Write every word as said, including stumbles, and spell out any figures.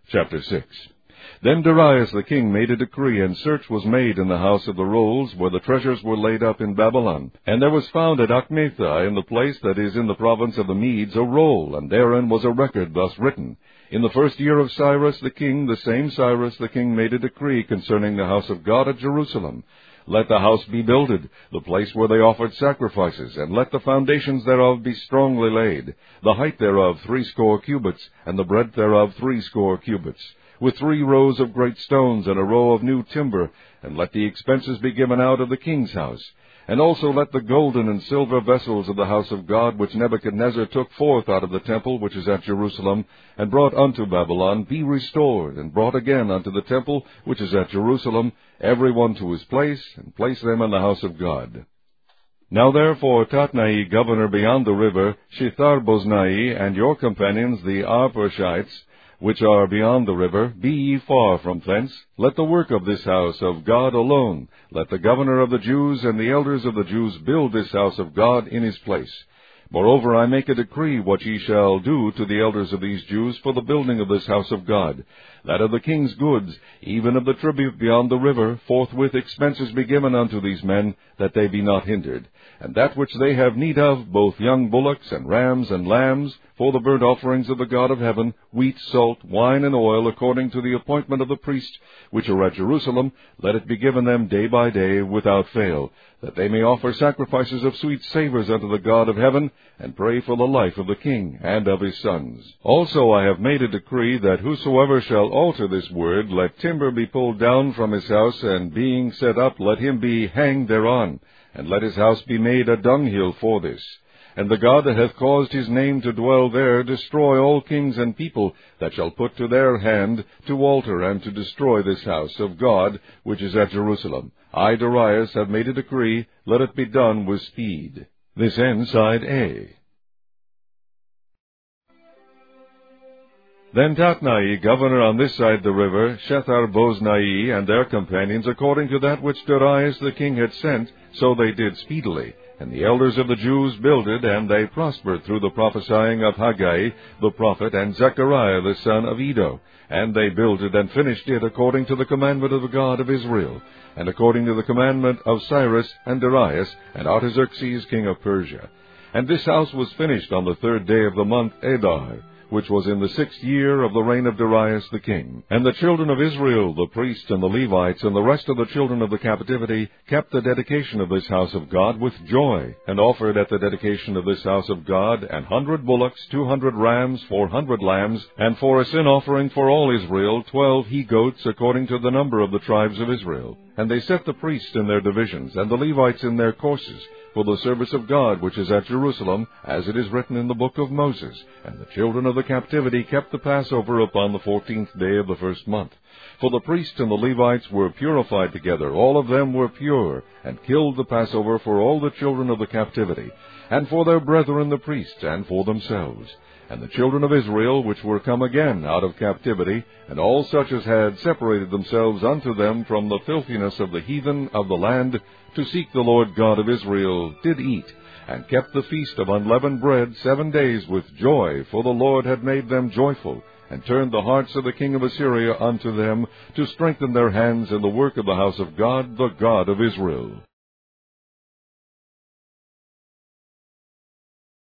Chapter six. Then Darius the king made a decree, and search was made in the house of the rolls, where the treasures were laid up in Babylon. And there was found at Achmethah, in the place that is in the province of the Medes, a roll, and therein was a record thus written. In the first year of Cyrus the king, the same Cyrus the king made a decree concerning the house of God at Jerusalem. Let the house be builded, the place where they offered sacrifices, and let the foundations thereof be strongly laid, the height thereof threescore cubits, and the breadth thereof threescore cubits, with three rows of great stones, and a row of new timber, and let the expenses be given out of the king's house. And also let the golden and silver vessels of the house of God, which Nebuchadnezzar took forth out of the temple which is at Jerusalem, and brought unto Babylon, be restored, and brought again unto the temple which is at Jerusalem, every one to his place, and place them in the house of God. Now therefore Tatnai, governor beyond the river, Shethar-boznai, and your companions the Arpachshites, which are beyond the river, be ye far from thence. Let the work of this house of God alone. Let the governor of the Jews and the elders of the Jews build this house of God in his place. Moreover, I make a decree what ye shall do to the elders of these Jews for the building of this house of God, that of the king's goods, even of the tribute beyond the river, forthwith expenses be given unto these men, that they be not hindered. And that which they have need of, both young bullocks and rams and lambs, for the burnt offerings of the God of heaven, wheat, salt, wine, and oil, according to the appointment of the priests which are at Jerusalem, let it be given them day by day without fail, that they may offer sacrifices of sweet savours unto the God of heaven, and pray for the life of the king and of his sons. Also I have made a decree that whosoever shall alter this word, let timber be pulled down from his house, and being set up, let him be hanged thereon, and let his house be made a dunghill for this. And the God that hath caused his name to dwell there destroy all kings and people that shall put to their hand to alter and to destroy this house of God which is at Jerusalem. I, Darius, have made a decree, let it be done with speed. This ends side A. Then Tatnai, governor on this side the river, Shethar-boznai, and their companions, according to that which Darius the king had sent, so they did speedily. And the elders of the Jews builded, and they prospered through the prophesying of Haggai the prophet, and Zechariah the son of Iddo. And they builded and finished it according to the commandment of the God of Israel, and according to the commandment of Cyrus and Darius and Artaxerxes king of Persia. And this house was finished on the third day of the month Adar, which was in the sixth year of the reign of Darius the king. And the children of Israel, the priests and the Levites, and the rest of the children of the captivity, kept the dedication of this house of God with joy, and offered at the dedication of this house of God an hundred bullocks, two hundred rams, four hundred lambs, and for a sin offering for all Israel, twelve he-goats, according to the number of the tribes of Israel. And they set the priests in their divisions, and the Levites in their courses, for the service of God which is at Jerusalem, as it is written in the book of Moses. And the children of the captivity kept the Passover upon the fourteenth day of the first month. For the priests and the Levites were purified together, all of them were pure, and killed the Passover for all the children of the captivity, and for their brethren the priests, and for themselves. And the children of Israel, which were come again out of captivity, and all such as had separated themselves unto them from the filthiness of the heathen of the land, to seek the Lord God of Israel, did eat, and kept the feast of unleavened bread seven days with joy, for the Lord had made them joyful, and turned the hearts of the king of Assyria unto them, to strengthen their hands in the work of the house of God, the God of Israel.